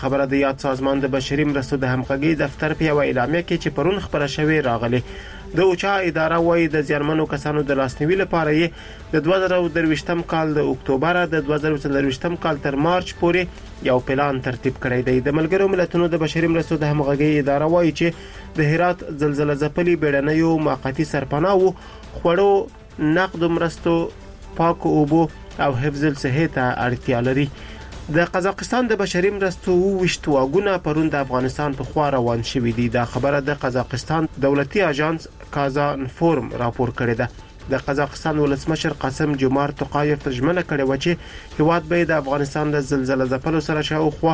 خبره د یاد سازمان د بشري مرستو د همغږي دفتر په یوه اعلامیه کې چې پرون خبره شوې راغلي. د اوچا اداره وایي د زیانمنو کسانو د لاسنیوي لپاره یې د 2023 کال د اکتوبر د 2023 کال تر مارچ پورې یو پلان ترتیب کړی دی. د ملګرو ملتونو د بشري مرستو د همغږي اداره وایي چې د هرات زلزلہ ځپلي بیړنیو موقتی سرپناهو خوړو، نقد مرستو، پاک اوبو او حفظ الصحه ته اړتیا لري. د قزاقستان د بشري مرستو 20 واګونه پرون د افغانستان په خوا روان شوي دي. دا خبره د قزاقستان دولتي اژانس کازانفورم راپور کړی ده. د قزاقستان ولسمشر قاسم جومارت توقایف ژمنه کړې و چې هیواد به د افغانستان د زلزلہ ځپلو سره شاوخوا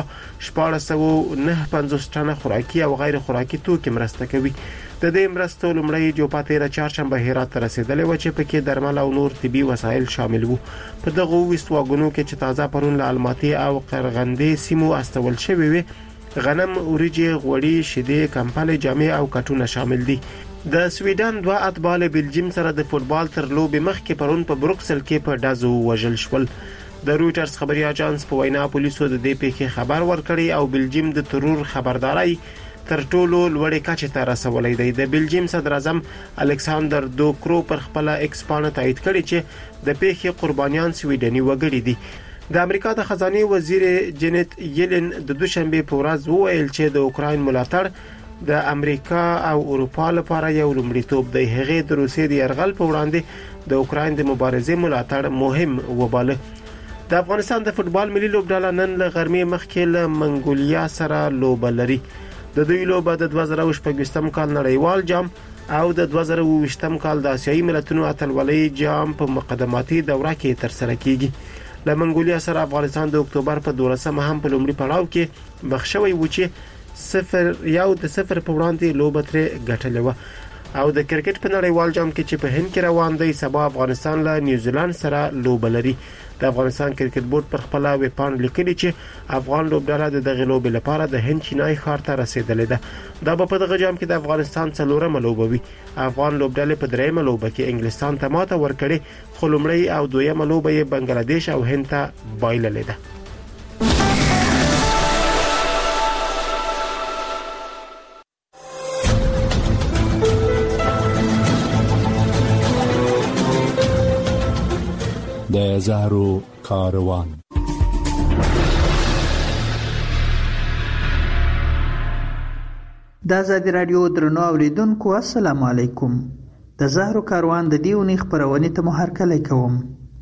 1459 ټنه خوراکي او غیر خوراکي توکي مرسته کوي. د دې مرستو لومړی جوپه تیر چهارشنبه هرات ته رسیدلې و چې پکې درمل او نور طبي وسایل شامل وو. په دغه 20 واګونو کې چې تازه پرون له الماتي او قرغندې سیمو استول شوی وي، غنم، وریجې، غوړي، شیدې، کمپلې، جامې او کټونه شامل دي. د سویډن 2 اتباع بلجیم سره د فوتبال تر لوبې مخکې پرون په بروکسل کې په ډزو وژل شول. د رويټرز خبري اژانس په وینا پولیسو د دې پیښې خبر ورکړی او بلجیم د ترور خبرداري تر ټولو لوړې کچې ته رسولې دی. د بلجیم صدر اعظم الکساندر دوکرو پر خپل ایکس پاڼه تایید کړی چې د پیښې قربانیان سویډني وګړي دي. د امریکا د خزانه وزیر جنت یلن د دوشنبه په ورځ وویل چې د اوکراین ملاتړ د امریکا او اروپا لپاره یو لومړیتوب دی. هغه د روسیې د يرغل په وړاندې د اوکراین د مبارزې ملاتړ مهم وباله. د افغانستان د فوتبال ملي لوبډله نن له غرمې مخکې له منګولیا سره لوبه لري. د دوی لوبه د 2024 کال نړیوال جام او د 2020 کال د آسیایي ملتونو اتلولۍ جام په مقدماتي دوره کې تر سره کیږي. له منګولیا سره افغانستان د اکتوبر په 12 هم په لومړي پړاو کې مخشوي و چې 0-0 په وړاندې لوبه ترې ګټلې و. او د کرکټ په نړیوال جام کې چې په هند کې روان دی، سبا افغانستان له نیوزیلند سره لوبه لري. د افغانستان کرکټ بورډ پر خپل ویب پاڼه لیکلي چې افغان لوبډله د دغه لوبې لپاره د هند چینای ښار ته رسیدلې ده. دا په دغه جام کې د افغانستان څلورمه لوبه وي. افغان لوبډله په درېمه لوبه کې انګلستان ته ماته ورکړې، خو لومړی او دویمه لوبه یې بنگلاديش او هند ته بایللې ده. د زهرو کاروان. د آزادي رادیو درنو اوریدونکو السلام علیکم. د زهرو کاروان د دیونی خبرونه ته محرکلی کوم.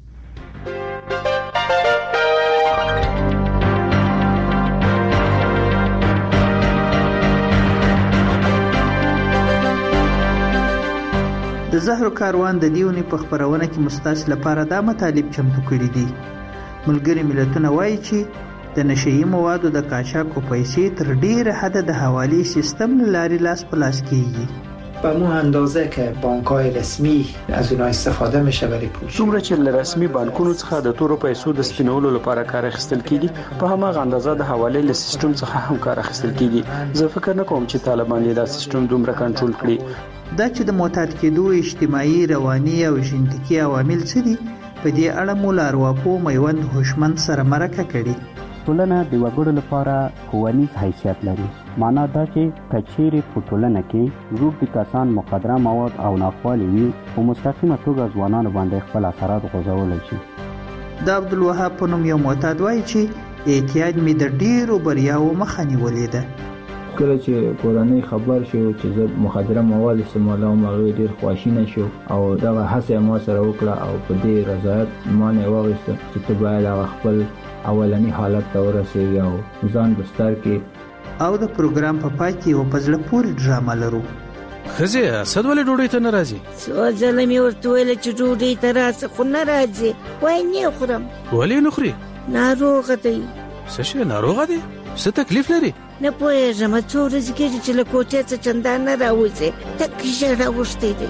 د زهرو کاروان د دیونی په خبرونه کې مستاس لپاره دا مطالب چمتو کړي دي. ملګری ملتونه وایي چې د نشئی موادو د قاچاق او پیسې تر ډیره حد د حوالی سیستم لاري لاس پلاس کیږي. به مو اندازه که بانک‌های رسمی از اونها استفاده میشه برای پول. څومره چې له رسمي بانکونو څخه د تورو پیسو د سپینولو لپاره کار اخیستل کیږي، په هماغه اندازه د حواله له سیستم څخه هم کار اخیستل کیږي. زه فکر نه کوم چې طالبان دا سیستم دومره کنټرول کړي. دا چې د معتاد کېدو اجتماعي، رواني او ژوندۍ عوامل څه دي، په دې اړه مو لارواپو میوند هوشمند سره مرکه کړي. ټولنه د وګړو لپاره ښوونیز حیثیت لري. معنا دا چې کچېرې په ټولنه کې روږدي کسان مقدره مواد او ناخوالې وي، په مستقیمه توګه ځوانانو باندې خپل اثرات غورځولی شي. د عبدالوهاب په نوم یو معتاد وایي چې اعتیاد مې د ډېرو بریاوو مخه نیولې ده. کله چې کورنۍ خبر شو چې زه مخدره مواد استعمالوم، هغه ډېر خواشینه شو او دغه هڅه ما سره وکړه او په دې رضایت ما نه واغسته چې ته باید هغه خپل اولنی حالت ته ورسېږي او ځان بستر کې. او د پروګرام په پای کې یو په زړه پورې ډرامه لرو. ښځې اسد ولې ډوډۍ ته نه راځي؟ څو ځله مې ورته ویل چې ډوډۍ ته راسه، خو نه راځي. وایي نه خورم. ولې نه خوري؟ ناروغه دی. څه شی ناروغه دی؟ څه تکلیف لري؟ نه پوهېږم، څو ورځې کېږي چې له کوټې څخه چندان نه راوځي. تک ژړا اوښتی دی.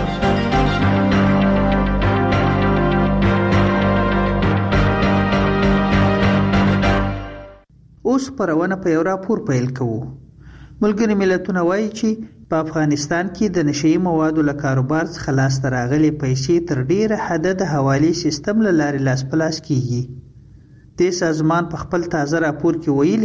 اوس خبرونه په یو راپور پیل کوو. ملګري ملتونه وایي چې په افغانستان کې د نشئی موادو له کاروبار څخه لاسته راغلي پیسې تر ډیره حد د حوالې سیستم له لارې لاس پلاس کیږي. د سازمان په خپل تازه راپور کې ویلي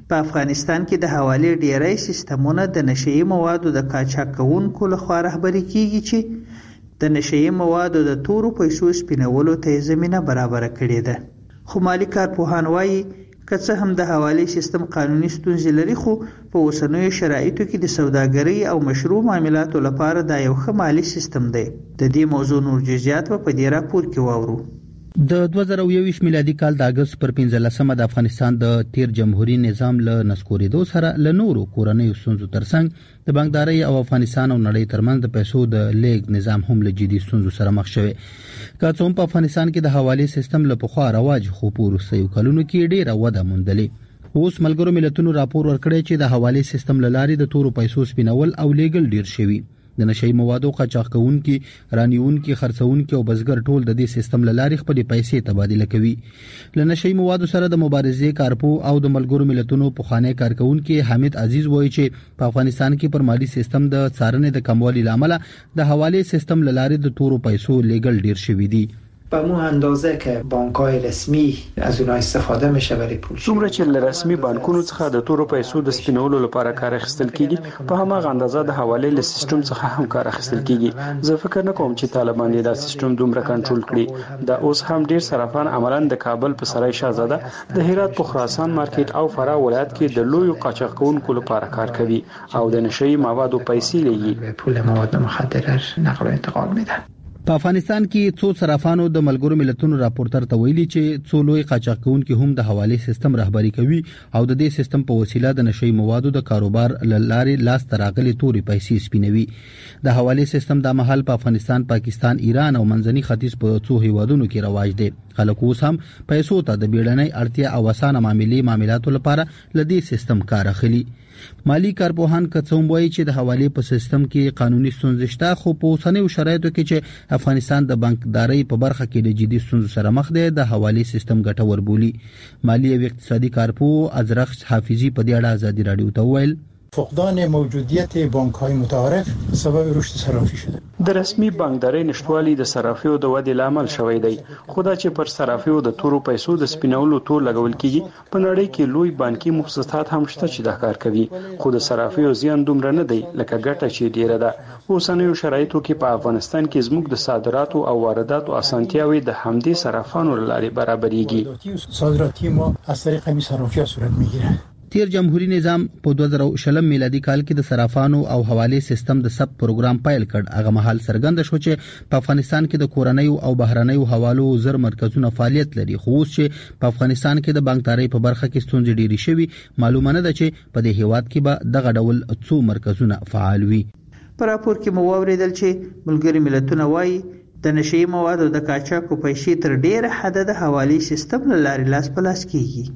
په افغانستان کې د حوالې ډیری سیستمونه د نشئی موادو د قاچاق کوونکو لخوا رهبري کیږي چې د نشئی موادو د تورو پیسو سپینولو ته زمینه برابر کړې ده. خو مالی کارپوهان وایي که څه هم د حوالې سیستم قانوني ستونزې لري خو په اوسنیو شرایطو کې د سوداګرۍ او مشروع معاملاتو لپاره دا یو ښه مالی سیستم دی. د دې موضوع نور جزئیات په دې راپور کې واورو. د 2021 میلادي کال د اگست پر 15مه د افغانستان د تیر جمهوریت نظام له نسکورېدو سره له نورو کورنیو ستونزو ترڅنګ د بانکدارۍ او افغانستان او نړۍ ترمنځ د پیسو د لیږد نظام هم له جدي ستونزو سره مخ شوی. که څه هم په افغانستان کې د حوالې سیستم له پخوا رواج خو په وروستیو کلونو کې ډېره وده موندلې. اوس ملګرو ملتونو راپور ورکړی چې د حوالې سیستم له لارې د تورو پیسو سپینول او لیږل ډېر شوي. د نشئی موادو قاچاق کوونکي، رانیونکي، خرڅونکي او بزګر ټول د دې سیستم له لارې خپل پیسې تبادله کوي. له نشئی موادو سره د مبارزې کارپو او د ملګرو ملتونو پخوانی کارکونکي حامد عزیز وایي چې په افغانستان کې پر مالی سیستم د څارنې د کموالي لامل د حوالې سیستم له لارې د تورو پیسو لیږل ډیر شوي دي. به مو اندازه که بانک‌های رسمی از اونها استفاده میشه برای پول. څومره چې له رسمي بانکونو څخه د تورو پیسو د سپینولو لپاره کار اخیستل کیږي په هماغه اندازه د حوالې له سیستم څخه هم کار اخیستل کیږي. زه فکر نه کوم چې طالبان دا سیستم دومره کنټرول کړي. دا اوس هم ډیر صرافان عملاً د کابل په سرای شاهزاده، د هرات په خراسان مارکیټ او فراه ولایت کې د لویو قاچاق کوونکو لپاره کار کوي او د نشئی موادو پیسې لیږي. پول مواد مخدره نقل و انتقال میدن. په افغانستان کې څو صرافانو د ملګرو ملتونو راپورټر ته ویلي چې څو لوی قاچاق کوونکي هم د حوالې سیستم رهبري کوي او د دې سیستم په وسیله د نشئی موادو د کاروبار لارې لاس تراغلي توري پیسې سپینوي. د حوالې سیستم د محل په افغانستان، پاکستان، ایران او منځني ختیځ په څو هیوادونو کې رواج دی. خلک اوس هم پیسو ته د بیړنۍ اړتیا او اسانه معاملاتو لپاره لدی سیستم کار اخلي. مالی کارپوهان کڅوم وایي چې د حوالې په سیستم کې قانوني ستونزې شته، خو په اوسنیو شرایطو کې چې افغانستان د بانکدارۍ په برخه کې د جدي ستونزو سره مخ دی، د حوالې سیستم ګټور بولي. مالی او اقتصادي کارپوه ازرخ حافظي په دې اړه ازادي رادیو ته ویل فقدان موجودیت بانک‌های متعارف سبب رشد صرافی شده. د رسمي بانکدارۍ نشټوالي د صرافیو د ودې لامل شوی دی. خدا چې پر صرافیو د تورو پیسو د سپینولو تور لګول کیږي، په نړۍ کې لوی بانکي مؤسسات هم شته چې دا کار کوي، خو د صرافیو زیان دومره نه دی لکه ګټه چې ډیره ده. اوسنیو شرایطو کې په افغانستان کې زموږ د صادراتو او وارداتو اسانتیاوي د همدې صرافانو لارې برابرېږي. صادراتی ما از طریق همین صرافی‌ها صورت میگیره. تیر جمهوریت نظام په 2020 میلادي کال کې د صرافانو او حوالې سیستم د سب پروګرام پیل کړ. هغه مهال څرګند شو چې په افغانستان کې د کورنیو او بهرنیو حوالو زر مرکزونه فعالیت لري، خو اوس چې په افغانستان کې د بانکدارۍ په برخه کې ستونزې ډېرې شوي، معلومه نه ده چې په دې هیواد کې به دغه ډول څو مرکزونه فعال وي. په راپور کې مو واوریدل چې ملګري ملتونه وایي د نشئی موادو د قاچاقو پیسې تر ډېره حده د حوالې سیستم له لارې لاس په لاس کیږي.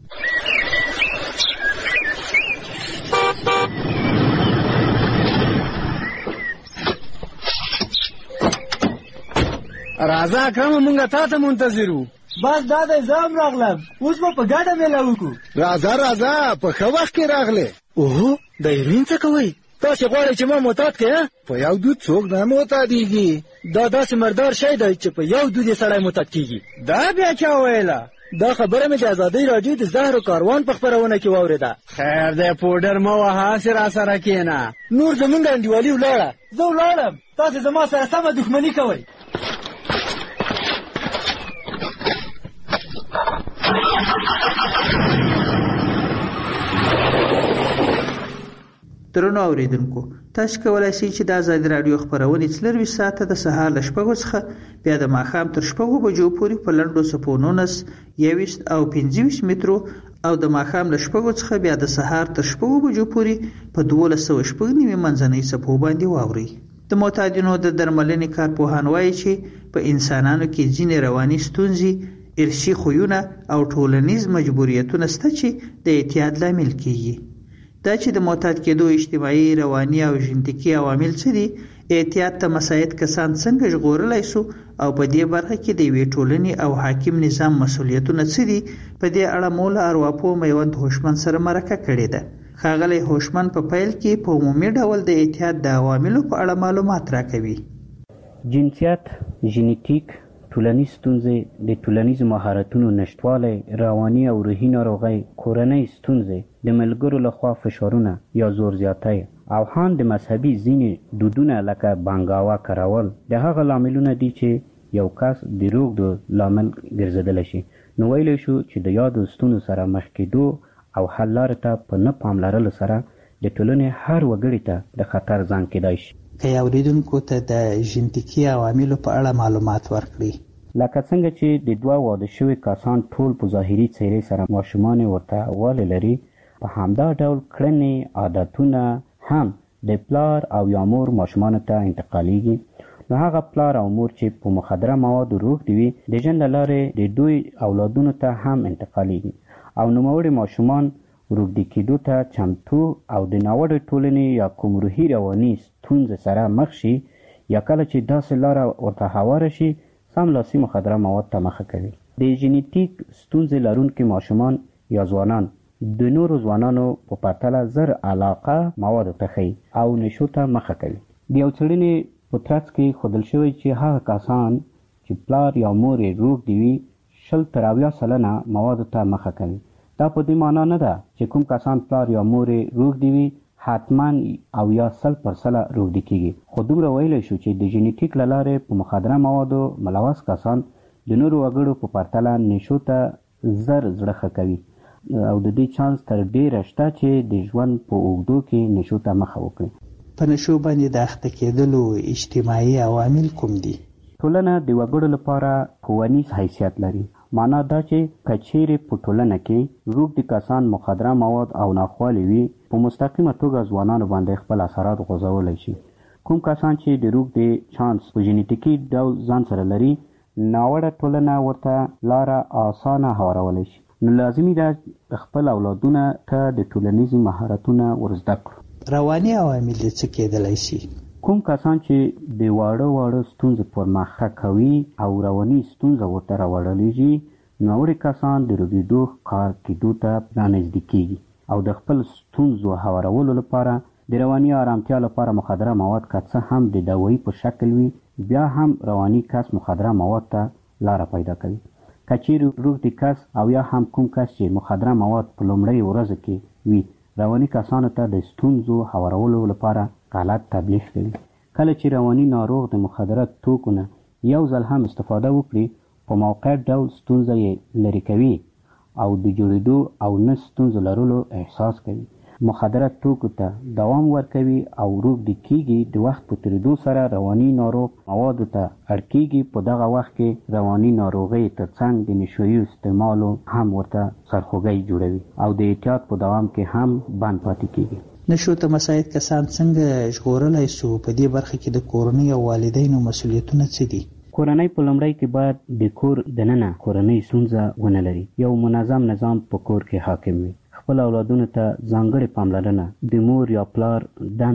راځه اکرم مونږه تا ته منتظرو. بس دا د زام راغلم، اوس به په ګډه میله وکړو. راځه په ښه وخت کې راغله. اوه د ایرین څه کوئ؟ تاسې غواړئ چې ما معتاد کړئ؟ په یو دود څوک نه معتادېږي. دا داسې مردار شی دی چې په یو دود یې سړی معتاد کېږي. دا بیا چا ویله؟ دا خبره مې د ازادۍ راډیو د زهرو کاروان په خپرونه کې واورېده. خیر دی پوډر مه وهه، هسې راسره کښېنه. نور زمونږ انډیوالي ولاړه. زه ولاړم، تاسې زما سره سمه دښمني کوئ. درنو اوریدونکو، تاسو کولای شئ چې د آزادۍ رادیو خبرونه 24 ساعته د سهار ل 6 څخه بیا د ماښام تر 6 بجو پورې په لنډو څپو 19 21 او 25 مترو او د ماښام له 6 څخه بیا د سهار تر 6 بجو پورې په 1290 منځنۍ څپو باندې واوري. د معتادینو د درملنې کارپوهان وایي چې په انسانانو کې ځینې رواني ستونزې، ارثي خویونه او ټولنیز مجبوریتونه شته چې د اعتیاد لامل کیږي. دا چې د معتاد کېدو اجتماعي، رواني او ژنتیکي عوامل څه دي، اعتیاد ته مساعد کسان څنګه ژغورلی سو او په دې برخه کې د یوې ټولنې او حاکم نظام مسؤلیتونه څه دي، په دې اړه مولا ارواپوه میوند هوشمند سره مرکه کړې ده. ښاغلی هوشمند په پیل کې په عمومي ډول د اعتیاد د عواملو په اړه معلومات راکوي. جنسیت، ژنیتیک، ټولنیز ستونزې، د ټولنیز مهارتونو نشتوالی، رواني او روحي ناروغۍ، کورنۍ ستونزې، د ملګرو لخوا فشارونه یا زور زیاتی او هم د مذهبي ځینې دودونه لکه بانګاوا کارول د هغه لاملونه دي چې یو کس د روغ د لامل ګرځېدلی شي. نو ویلی شو چې د یادو ستونزو سره مخ کېدو او حل لارې ته په نه پاملرلو سره د ټولنې هر وګړي ته د خطر زنګ کېدای شي. که اوریدونکو ته د ژنتیکي عواملو په اړه معلومات ورکړي. لکه څنګه چې د دوه واده شوي کسان ټول په ظاهري څېرې سره ماشومان ورته والی لري، په همدا ډول کړنې عادتونه هم د پلار او یا مور ماشومانو ته انتقالیږي. نو هغه پلار او مور چې په مخدره موادو روغ دي وي د ژوند له لارې د دوی اولادونو ته هم انتقالیږي او نوموړي ماشومان روږدي کېدو ته چمتو او د ناوړه ټولنې یا کوم روحي رواني ستونزې سره مخ شي، یا کله چې داسې لاره ورته هواره شي سملاسي مخدره مواد ته مخه کوي. د ژنیتیک ستونزې لرونکي ماشومان یا ځوانان د نورو ځوانانو په پرتله زر علاقه موادو ته ښیي او نشو ته مخه کوي. د یو څېړنې په ترڅ کې ښودل شوی چې هغه کسان چې پلار یا مور یې روغ دي وي 70-80% موادو ته مخه کوي. دا په دې معنا نه ده چې کوم کسان پلار یا مور یې روغ دي وي حتما او یا 100% روغ دي کېږي، خو دومره ویلی شو چې د ژنیتیک له لارې په مخدره موادو ملوث کسان د نورو وګړو په پرتله نشو ته زر زړه ښه کوي او د دې چانس تر ډیره شته چې د ژوند په اوږدو کې نشو ته مخه وکړي. په نشو باندې د اخته کېدلو اجتماعي عوامل کوم دي؟ ټولنه د وګړو لپاره ښوونیز حیثیت لري. معنا دا چې که چیرې په ټولنه کې روږدي کسان مخدره مواد او ناخوالې وي په مستقیمه توګه ځوانانو باندې خپل اثرات غورځولی شي. کوم کسان چې د روږدي چانس په ژنیتیکي ډول ځان سره لري ناوړه ټولنه ورته لاره اسانه هوارولی شي. نو لازمي ده خپل اولادونه ته د ټولنیزو مهارتونه ورزده کړو. رواني عوامل څه کېدلی شي؟ کوم کسان چې د واړه ستونزو پر مخه کوي او رواني ستونزه ورته راوړلیږي، نوړي کسان د روږدېدو ښکار کېدو ته رانږدې کېږي او د خپل ستونزو هوارولو لپاره د رواني آرامتیا لپاره مخدره مواد که څه هم د دوایي په شکل وي بیا هم رواني کس مخدره مواد ته لاره پیدا کوي. که چیرې روږدي کس او یا هم کوم کس چې مخدره مواد په لومړۍ ورځو کې وي رواني کسانو ته د ستونزو هوارولو لپاره غلط تبلیغ کوي. کله چې رواني ناروغ د مخدره توکو نه یو ځل هم استفاده وکړي په موقع ډول ستونزه یې لرې کوي او د جوړېدو او نه ستونزو لرلو احساس کوي. مخدره توکو ته دوام ورکوي او روږدي کېږي. د وخت په تېرېدو سره رواني ناروغ موادو ته اړ کېږي. په دغه وخت کې رواني ناروغۍ تر څنګ د نشویي استعمالو هم ورته سرخوږی جوړوي او د احتیاط په دوام کې هم بند پاتې کېږي. نشو ته مساعد کسان څنګه ژغورلی سو؟ په دې برخه کې د کورنۍ او والدینو مسؤلیتونه څه دي؟ کورنۍ په لومړی کې باید د کور دننه کورنۍ ستونزه ونه لري. یو منظم نظام په کور کې حاکم وي. خپل اولادونو ته ځانګړې پاملرنه د مور یا پلار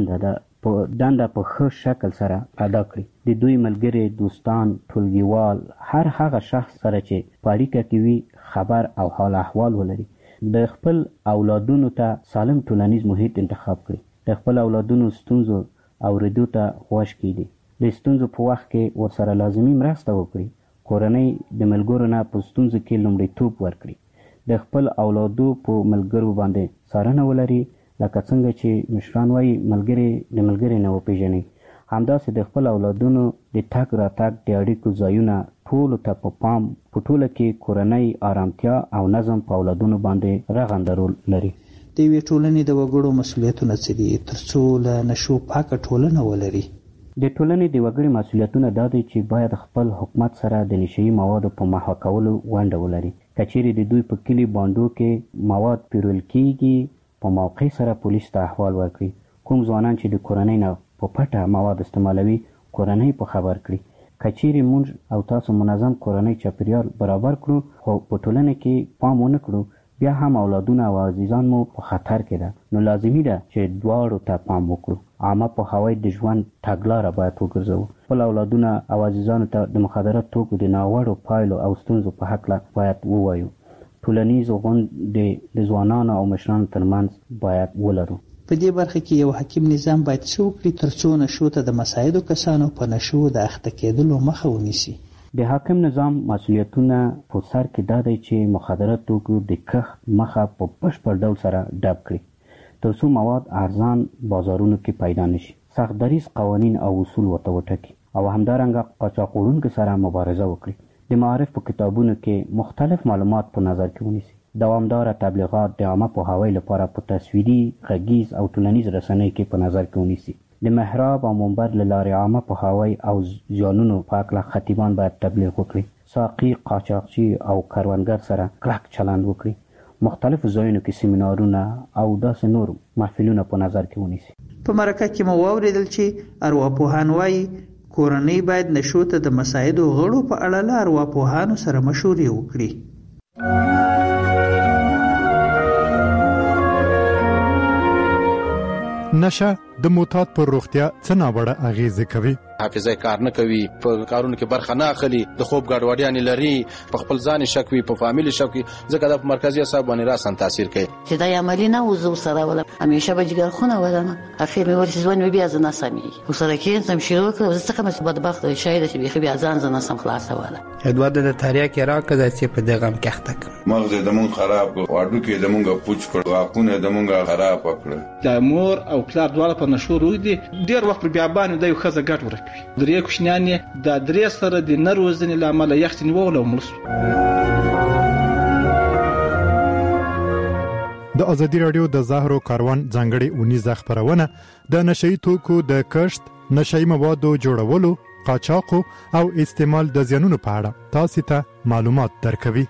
دنده په ښه شکل سره ادا کړي. د دوی ملګري، دوستان، ټولګیوال، هر هغه شخص سره چې په اړیکه کې وي خبر او حال احوال ولري. د خپل اولادونو ته سالم ټولنیز محیط انتخاب کړي. د خپل اولادونو ستونزو اوریدو ته غوږ کېږدي. د ستونزو په وخت کې ورسره لازمي مرسته وکړي. کورنۍ د ملګرو نه په ستونزو کې لومړیتوب ورکړي. د خپل اولادو په ملګرو باندې څارنه ولري، لکه څنګه چې مشران وایي ملګري د ملګري نه وپېژني. همداسې د خپل اولادونو د تګ راتګ د اړیکو ځایونه ټولو ته په پام په ټوله کې کورنۍ آرامتیا او نظم په اولادونو باندې رغنده رول لري. د یوې ټولنې د وګړو مسؤلیتونه څه دي تر څو له نشو پاکه ټولنه ولري؟ د ټولنې د وګړي مسؤلیتونه دا دی چې باید خپل حکومت سره د نشهیي موادو په محوه کولو ونډه ولري. که چیرې د دوی په کلي بانډو کې مواد پیرل کېږي په موقع سره پولیس ته احوال ورکړي. کوم ځوانان چې د کورنۍ نه په پټه مواد استعمالوي کورنۍ په خبر کړي. که چیرې موږ او تاسو منظم کورنۍ چاپیریال برابر کړو خو په ټولنه کې پام ونه کړو بیا هم اولادونه او عزیزان مو په خطر کې ده. نو لازمي ده چې دواړو ته پام وکړو. عامه پوهاوی د ژوند تګلاره باید وګرځوو. خپل اولادونه او عزیزانو ته د مخدره توکو د ناوړو پایلو او ستونزو په هکله باید ووایو. ټولنیز غونډې د ځوانانو او مشرانو ترمنځ باید ولرو. په دې برخه کې یو حکیم نظام باید څه وکړي تر څو نشو ته د مساعدو کسانو په نشو د اخته کېدلو مخه ونیسي؟ د حاکم نظام مسؤلیتونه په سر کې دا دی چې مخدره توکو د کښت مخه په بشپړ ډول سره ډب کړي تر څو مواد ارزان بازارونو کې پیدا نشي، سخت دریز قوانین او اصول ورته وټاکي او همدارنګه قاچاقوړونکو سره مبارزه وکړي، د معارف په کتابونو کې مختلف معلومات په نظر کې ونیسي، دوامداره تبلیغات د عامه پوهاوي لپاره په تصویري، غږیز او ټولنیز رسنیو کې په نظر کې ونیسي، د محراب او منبر له لارې عامه پوهاوی او زیانونو په هکله خطیبان باید تبلیغ وکړي، ساقي، قاچاقچي او کروندګر سره کلک چلند وکړي، مختلفو ځایونو کې سیمینارونه او داسې نور محفلونه په نظر کې ونیسي. په مرکه کې مو واوریدل چې ارواپوهان وایي کورنۍ باید نشو ته د مساعدو غړو په اړه له ارواپوهانو سره مشورې وکړي. نشه د معتاد پر روغتیا څه ناوړه اغیزه کوي؟ حافظه کار نه کوي، په کارونو کې برخه نه اخلي، د خوب ګډوډیاں لري، په خپل ځان شک وي، په فامیلی شک وي، ځکه د مرکزی اعصاب باندې راسن تاثیر کوي. چې دا عملی نه وزو سره ولا همیشه به جګر خونه ولنه اخر مې ورسې ځوان بیا زنه سمي وسره کې سم شروع کړ، زه څنګه مې بدبخت شاید چې بیا ځان زنه سم خلاص ولا ادوار د تاریخ کې راکړه چې په دغه کښتک مغز د مون خراب واډو کې د مونږه پوچ کړ، غاښونه د مونږه خراب کړ. د مور او پلار دواړه په نشو روي دي، ډیر وخت بیا باندې د یو خزه ګټ ورکوي، درې کوشنیان د درې سره د نروزنې لامل یخت نیول او ملس. د ازادي رادیو د زهرو کاروان ځانګړي اونیزه خبرونه د نشئی توکو د کښت، نشئی موادو جوړولو، قاچاق او استعمال د زیانونو په اړه تاسو ته معلومات درکوي.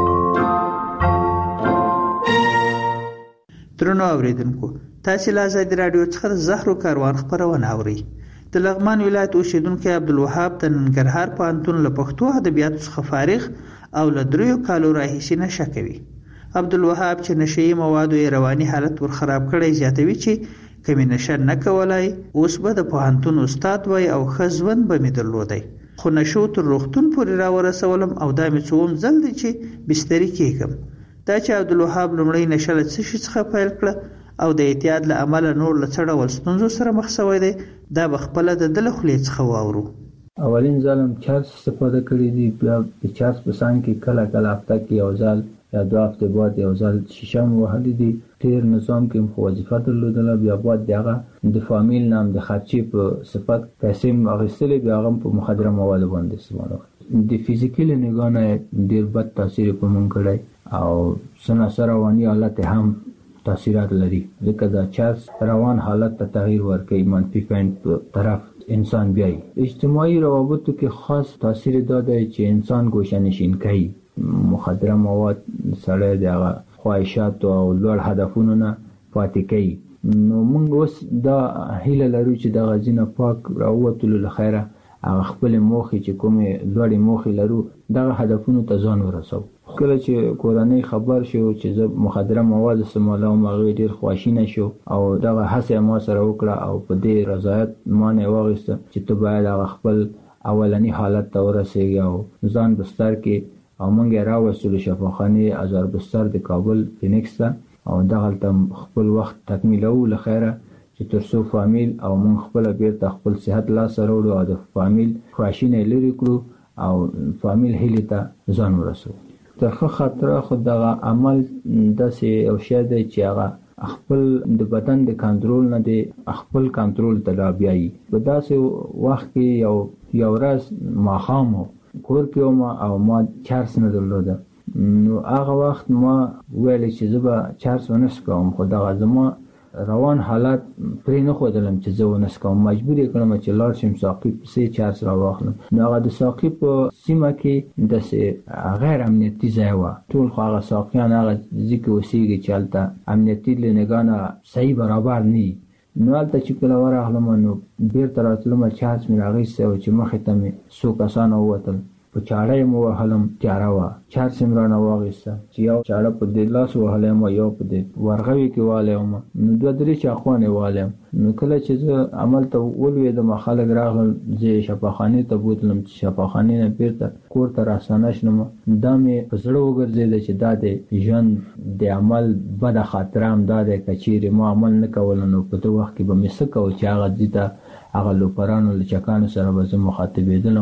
درنو اوریدونکو، تاسو له ازادي رادیو څخه زهرو کاروان خبرونه اورئ. د لغمان ولایت اوسیدونکو عبدالوهاب د ننګرهار پوهنتون له پښتو ادبیاتو څخه فارغ او له 3 کالو راهیسې نشه کوي. عبدالوهاب چې نشئی موادو یې رواني حالت ور خراب کړی زیاتوي چې کمی نشه نه کولای اوس به د پوهنتون استاد وای او ښه ژوند به مې درلودی، خو نشو تر روغتون پورې راورسولم او دا مې څوم ځل دی چې بستري کېږم. دا چې عبدالوهاب لومړی نشه له څه شي څخه پیل کړه او د اعتیاد له امله نور له څه ډول ستونزو سره مخ شوی دی، دا به خپله د ده له خولې څخه واورو. اولین ځل هم چارج استفاده کړی دی، بیا د چارج په څنګ کې کله کله هفته کې یو ځل یا 2 هفته بعد یو ځل شیشه مو وهلي دي. تیر نظام کې خو وظیفه درلودله، بیا بعد دغه د فامیل نام د خرچې په صفت پیسې م اخیستلې، بیا هغه په مخدره موادو باندې استعمال وکړي. د فزیکي له نګاه نه ډېر بد تاثیر په مونږ کړی او سره رواني حالت هم تاثیرات لري، ځکه دا چارج روان حالت ته تغییر ورکوي، منفي پوینټ په طرف انسان بیایي. اجتماعي روابطو کې خاص تاثیر دا دی چې انسان ګوشه نشین کوي. مخدره مواد سړی د هغه خواهشاتو او لوړ هدفونو نه پاتې کوي. نو موږ اوس دا هیله لرو چې دغه ځینه پاک راووتلو له خیره هغه خپل موخې چې کومې لوړې موخې لرو دغه هدفونو ته ځان ورسو. کله چې کورنۍ خبر شو چې زه مخدره مواد استعمالوم، هغه ډېر خواشینه شو او دغه هڅه ما سره وکړه او په دې رضایت ما نه واغسته چې ته باید هغه خپل اولنی حالت ته ورسېږي او ځان بستر کې او موږ راوستلو شفاخانه ازار بستر د کابل فینکس ته او دغلته خپل وخت تکمیلو لخيره چې ترڅو فامیل او موږ خپل بیرته خپل صحت لا سره وړو او د فامیل خواشینه لري کړو او فامیل هلي ته ځان ورسو. ترخه خاطر خو دغه عمل داسې او شی دی چې هغه خپل د بدن د کنټرول نه دی خپل کنټرول ته لا بیایي. په داسې وخت کې یو ورځ ماښام کور کې او ما چارس نه درلوده، نو هغه وخت ما ویل چې زه به چارس ونس کوم، خو دغه زما روان حالت پرې نه ښودلم چې زه ونس کوم. مجبور یې کړم چې لاړ شم ساقي پسې چارس راواخلم. نو هغه د ساقي په سیمه کې داسې غیر امنیتي ځای وه، ټول خو هغه ساقیان هغه ځای کې اوسېږي چې هلته امنیتي له نګاه نه صحیح برابر نه وي. نو هلته چې کله ورغلم نو بیرته راتلم چارج مې راغیستی او چې مخې ته مې څو کسان ووتل، په چاړه یې مو وهلم، تیاره وه، چارج مې رانه واغېسته چې یو چاړه په دې لاس وهلی یم، یو په دې ورغوي کې والی یم، نو 2-3 چاقوانې والی یم. نو کله چې زه عمل ته ولوېدم خلک راغلل، زه شفاخانې ته بوتلم چې شفاخانې نه بیرته کور ته راستانه شلم. دا مې په زړه وګرځېده چې دا د ژوند د عمل بده خاطره هم دا دی که چیرې ما عمل نه کوله نو په دې وخت کې به مې څه کوه چې هغه ځي ته هغه لوپرانو له چکانو سره به زه مخاطبېدلم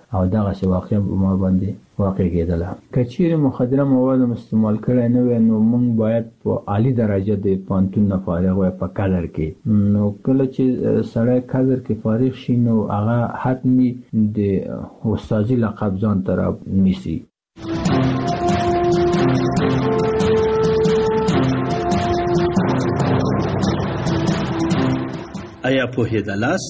او دغه څه واقعا په ما باندې واقع کېدله. که چیرې مخدره مواد استعمال کړی نه وي نو موږ باید په عالی درجه د پوهنتون نه فارغ وای په کادر کې. نو کله چې سړی کادر کې فارغ شي نو هغه حتمي د استادي لقب ځان ته رانیسي. آیا پوهېدلاست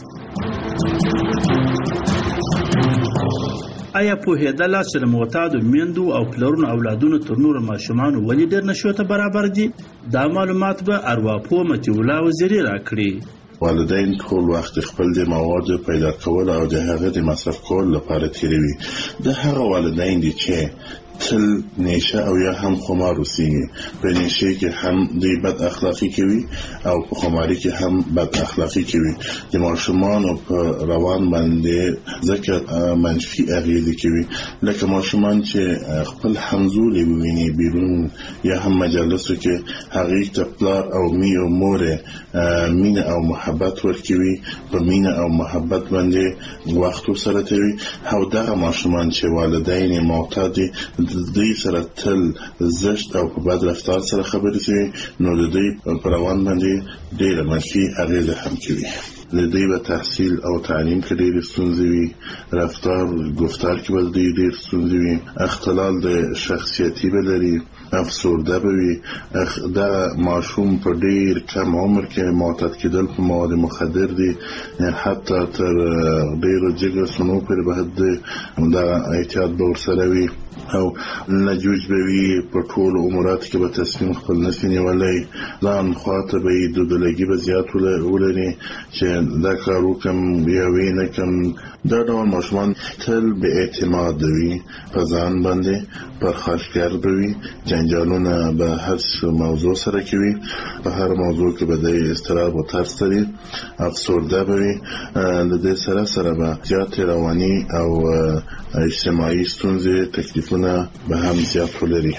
چې د معتادو میندو او پلرونو اولادونو تر نورو ماشومانو ولې ډېر نشو ته برابر دي؟ دا معلومات به ارواپوه متي الله وزیري راکړي. والدین ټول وخت خپل د موادو پیدا کول او د هغه د مصرف کول لپاره تیروي. د هغه والدین دي چې تل نشه او یا هم خمار اوسیږي. په نشه کې هم د بد اخلاقی کوي او په خماري کې هم بد اخلاقی کوي. د ماشومان په روان باندې ځکه منفي اغیزه کوي. لکه ماشومان چې خپل همزولي وویني بیرون یا هم مجالسو کې هغه ته پلار او مور مینه او محبت ورکوي، په مینه او محبت باندې وخت سره تیروي. او دغه ماشومان چې والدین معتاد د دوی سره تل زشت او په بد رفتار سره خبرې کوي نو د دوی په روان باندې ډېره منفي اغیزه هم کوي. د دوی به تحصیل او تعلیم کې ډېرې ستونزې وي، رفتار گفتار کې به دوی ډېر ستونزې وي، اختلال د شخصیتي به لري، افسرده به وي. دا ماشوم په ډېر کم عمر کې معتاد کېدل په مواد مخدر دي، حتی تر ډېرو جګو سنو پورې به دا احتیاط به ورسره وي او لجوج به وي. په ټولو اموراتو کې به تصمیم خپل نشي نیولی. ځان خواته به یې دودلګي به زیات ولري چې دا کار وکړم یا وی نه کړم. دا ډول ماشومان تل بې اعتماد وي، په ځان باندې پرخاشګر به وي، جنجالونه به هر موضوع سره کوي، په هر موضوع کې به د اضطراب او ترس لري، افسرده به وي. د دې سره به زیاتې رواني او اجتماعي ستونزې تکلیفونه به هم زیات ولري.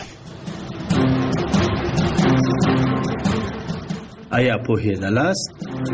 آیا پوهېدلاست؟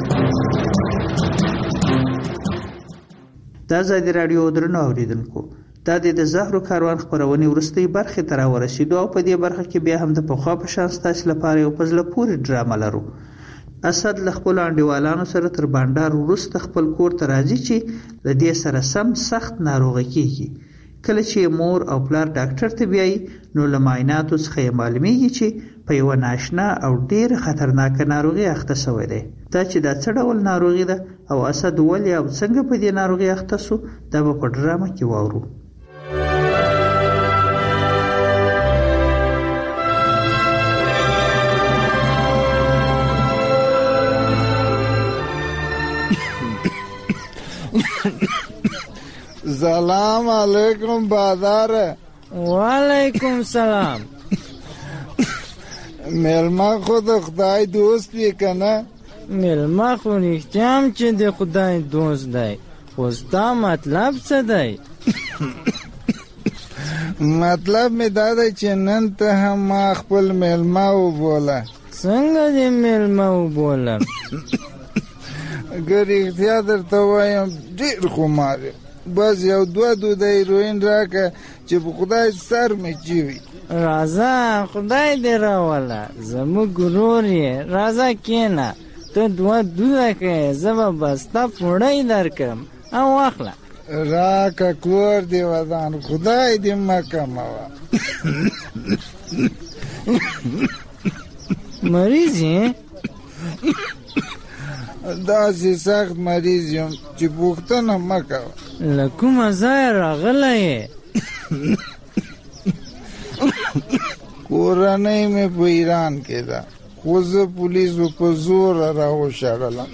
د ازادي راډیو درنو اوریدونکو، دا د زهرو کاروان خپرونې وروستۍ برخې ته راورسېدو او په دې برخه کې بیا هم د پخوا په شان ستاسو لپاره یو په زړه پورې ډرامه لرو. اسد له خپلو انډیوالانو سره تر بانډار وروسته خپل کور ته راځي چې له دې سره سم سخت ناروغه کېږي. کله چې مور او پلار ډاکټر ته بیایي نو له معایناتو څخه یې معلومیږي چې په یوه ناشنا او ډېره خطرناکه ناروغي اخته شوی دی. دا چې دا څه ډول ناروغي ده او اسد ولې او څنګه په دې ناروغي اخته شو دا به په ډرامه کې واورو. سلام علیکم بازار. وعلیکم سلام. ملما خود خدای دوست وی کنه؟ ملما خو نښتیام چې د خدای دوست دی، خو ستا مطلب څه دی؟ مطلب می دا دی چې نن ته هم ما خپل ملما وبوله. څنګه دې ملما وبولم؟ که رښتیا درته وایم ډېر خمار یم. بس یو دوه د هیروین راکه چې په خدای سر مې چوي. راځه خدای دې راوله، زموږ ورور یې. راځه کښېنه، ته دوه دوده کړې، زه به بسته پوړی درکړم او واخله. راکه کور دې ودان، خدای دې مه کموه. مریض یې؟ داسې سخت مریض یم چې پوښتنه مه کوه. له کومه ځایه راغلی یې؟ کورنۍ مې په ایران کې ده، خو زه پولیسو په زوره راوشړلم.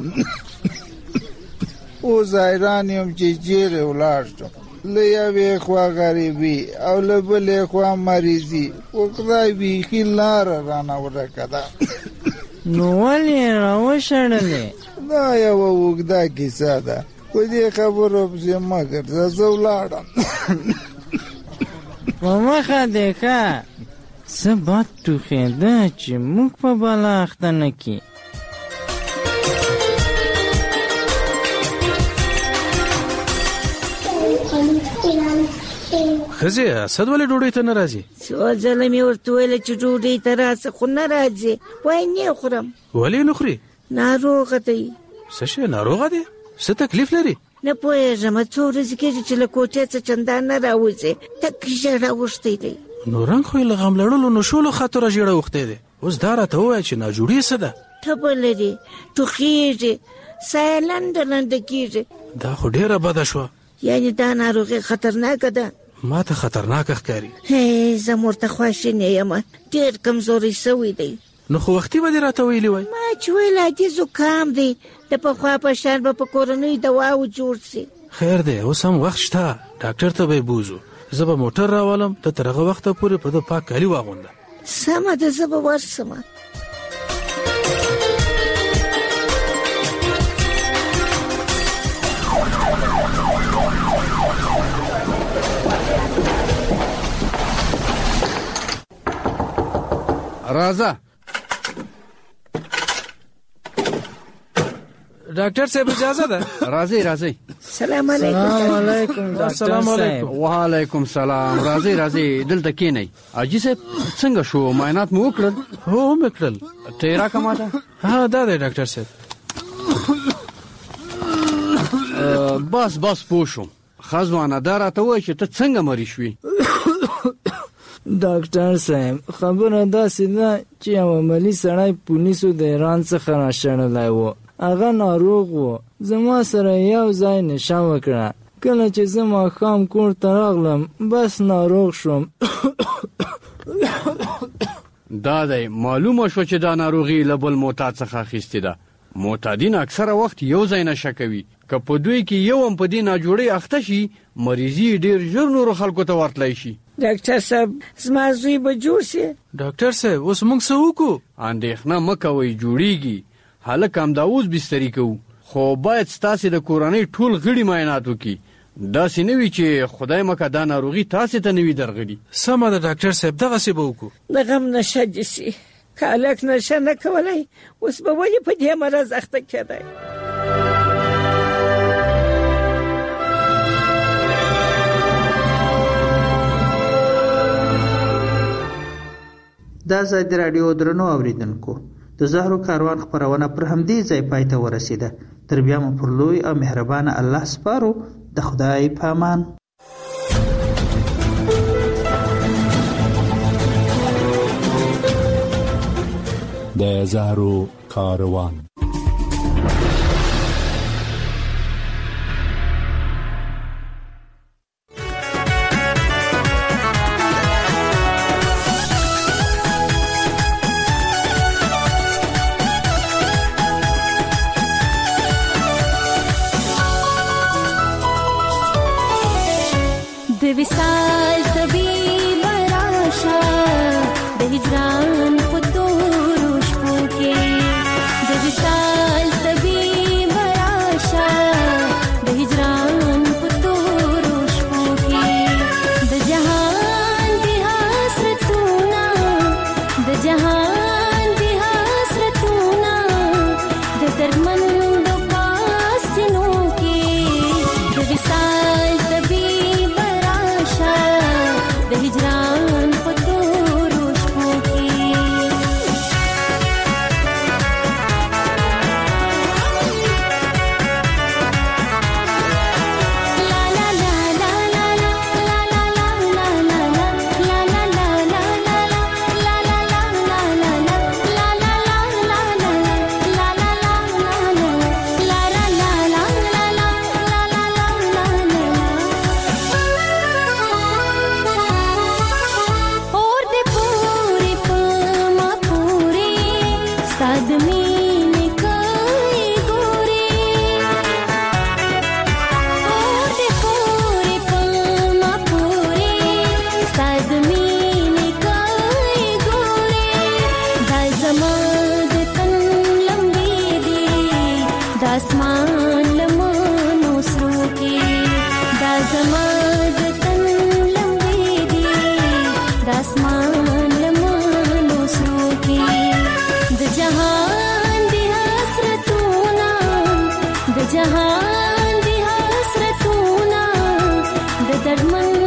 اوس حیران یم چې چیرې ولاړ شم. له یوې خوا غریبي او له بلې خوا مریضي، خو خدای بیخي لاره رانه ورکه ده. نو ولې یې راوشړلې؟ دا یوه اوږده کیسه ده، په دې خبرو پسې مه ګرځه، زه ولاړم. په مخه دې ښه، څه بد ټوخېده چې موږ په بلا اخته نه کړي. خزه اسد ولې ډوډۍ ته نه راځي؟ څو ځله مې ورته ویل چې ډوډۍ ته راځه خو نه راځي. وای نه خورم. ولې نه خوري؟ ناروغه دی. څه شی ناروغه دی؟ څه تکلیف لري؟ نه پوهېږم څو ورځې کېږي چې له کوټې څخه چندان نه راوځي. تک ژړه اوښتی دی. نو رنګ خو یې له غم لړلو نشولو خاطره ژړه اوښتی دی. اوس دا راته ووایه چې ناجوړي څه ده؟ تبه لري، ټوخېږي، ساه یې لنډه لنډه کېږي. دا خو ډېره بده شوه. یعنې دا ناروغي خطرناکه ده؟ ما ته خطرناکه ښکاري. زه ورته خواشینې یم، ډېر کمزوری سوی دی. نو خو وختي به دې راته ویلي وای. ما چې ویل عادي زکام دی، د پخوا په شان به په کورنیو دواو جوړ سي. خیر دی، اوس هم وخت شته، ډاکټر ته به یې بوزو. زه به موټر راولم، ته تر هغه وخته پورې په ده پاک کالي واغونده. سمه ده، زه به ورسمه. راځه. ډاکټر صاحب اجازه ده؟ راځئ. سلام علیکم. السلام علیکم. وعلیکم السلام. راځئ دلته کېنئ. حاجي صاحب څنګه شو؟ معاینات مو وکړل؟ هو مې کړل. ته یې راکړه ماته. ها دا دی ډاکټر صاحب. بس پوه شوم. ښه ځوانه دا راته ووایه چې ته څنګه مریض شوې؟ ډاکټر صاحب خبره داسې ده چې یو عملي سړی پولیسو د ایران څخه راشړلی و. هغه ناروغ و. زما سره یو ځای نشه وکړه. کله چې زه ماښام کور ته راغلم بس ناروغ شوم. دا دی معلومه شوه چې دا ناروغي له بل معتاد څخه اخیستې ده. معتادین اکثره وخت یو ځای نشه کوي. که په دوی کې یو هم په دې ناجوړۍ اخته شي مریضي ډېر ژر نورو خلکو ته ورتلی شي. ډاکټر صاحب زما زوی به جوړ شي؟ ډاکټر صاحب اوس موږ څه وکړو؟ اندېښنه مه کوئ، جوړیږي. هلک همدا اوس بستري کوو، خو باید ستاسې د کورنۍ ټول غړي معاینات وکړي. داسې نه وي چې خدای مکه دا ناروغي تاسې ته نه وي درغلي. سمه ده ډاکټر صاحب، دغسې به وکړو. د غم نشه دې سي. که هلک نشه نه کولی اوس به ولې په دې مرض اخته کېدی؟ دا ځای د راډیو درنو اوریدونکو د زهرو کاروان خپرونه پر همدې ځای پای ته ورسېده. تر بیا مو پر لوی او مهربانه الله سپارو. د خدای په امان. د زهرو کاروان. विशाल तबी बराशा د هجران خطور شپو کې د विशाल तबी बराशा د هجران خطور شپو کې د جهان دی حسرتونه د جهان دی حسرتونه د درمن د پاسینو کې د विशाल तबी د هجران په تورو شپو کې لا لا لا لا لا لا لا لا لا لا لا لا لا لا لا اسمان لمنو سرو کې دا زما د تن لمبې دي د اسمان لمنو سرو کې د جهان دی حسرتونه د جهان دی حسرتونه د درمن